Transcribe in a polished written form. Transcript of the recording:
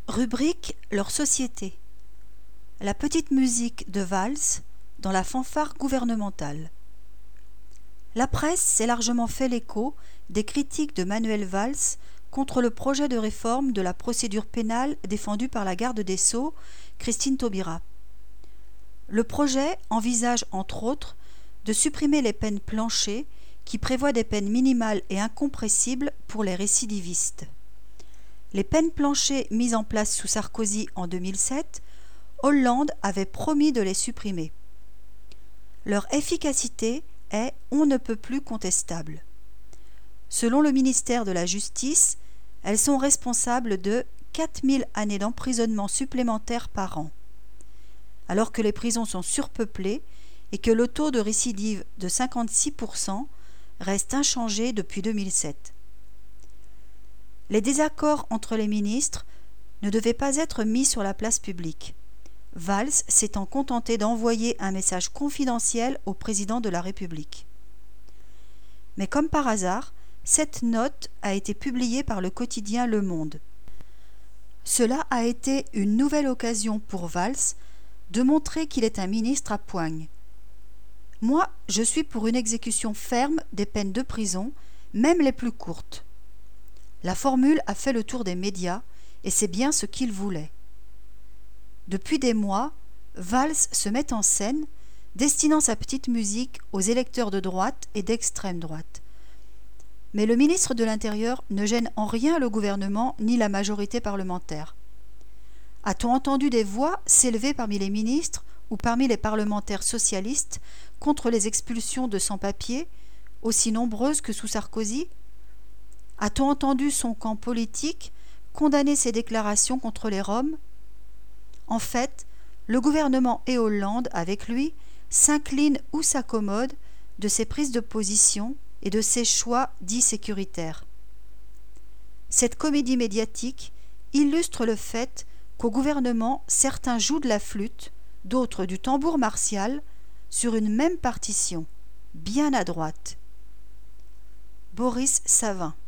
Rubrique leur société. La petite musique de Valls dans la fanfare gouvernementale. La presse s'est largement fait l'écho des critiques de Manuel Valls contre le projet de réforme de la procédure pénale défendu par la garde des Sceaux, Christine Taubira. Le projet envisage entre autres de supprimer les peines planchers qui prévoient des peines minimales et incompressibles pour les récidivistes. Les peines planchers mises en place sous Sarkozy en 2007, Hollande avait promis de les supprimer. Leur efficacité est on ne peut plus contestable. Selon le ministère de la Justice, elles sont responsables de 4000 années d'emprisonnement supplémentaires par an. Alors que les prisons sont surpeuplées et que le taux de récidive de 56% reste inchangé depuis 2007. Les désaccords entre les ministres ne devaient pas être mis sur la place publique. Valls s'étant contenté d'envoyer un message confidentiel au président de la République. Mais comme par hasard, cette note a été publiée par le quotidien Le Monde. Cela a été une nouvelle occasion pour Valls de montrer qu'il est un ministre à poigne. Moi, je suis pour une exécution ferme des peines de prison, même les plus courtes. La formule a fait le tour des médias et c'est bien ce qu'il voulait. Depuis des mois, Valls se met en scène, destinant sa petite musique aux électeurs de droite et d'extrême droite. Mais le ministre de l'Intérieur ne gêne en rien le gouvernement ni la majorité parlementaire. A-t-on entendu des voix s'élever parmi les ministres ou parmi les parlementaires socialistes contre les expulsions de sans-papiers, aussi nombreuses que sous Sarkozy ? A-t-on entendu son camp politique condamner ses déclarations contre les Roms ? En fait, le gouvernement et Hollande, avec lui, s'inclinent ou s'accommodent de ses prises de position et de ses choix dits sécuritaires. Cette comédie médiatique illustre le fait qu'au gouvernement, certains jouent de la flûte, d'autres du tambour martial, sur une même partition, bien à droite. Boris Savin.